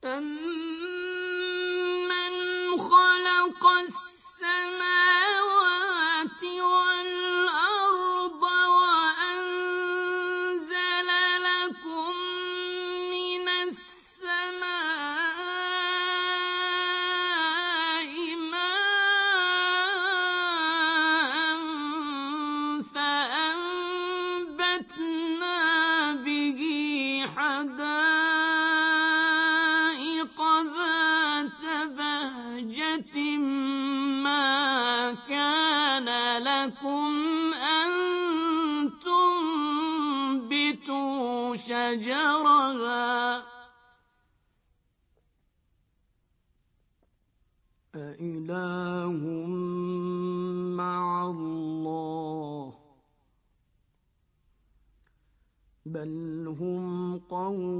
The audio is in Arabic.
أَمَّنْ خَلَقَ السَّمَاوَاتِ وَالْأَرْضَ وَأَنزَلَ لَكُم مِّنَ السَّمَاءِ مَاءً فَأَنبَتْنَا بِهِ حَدَائِقَ ذَاتَ بَهْجَةٍ مَّا كَانَ لَكُمْ أَن تُنبِتُوا شَجَرَهَا أَإِلَٰهٌ مَّعَ اللَّهِ ۚ بَلْ هُمْ قَوْمٌ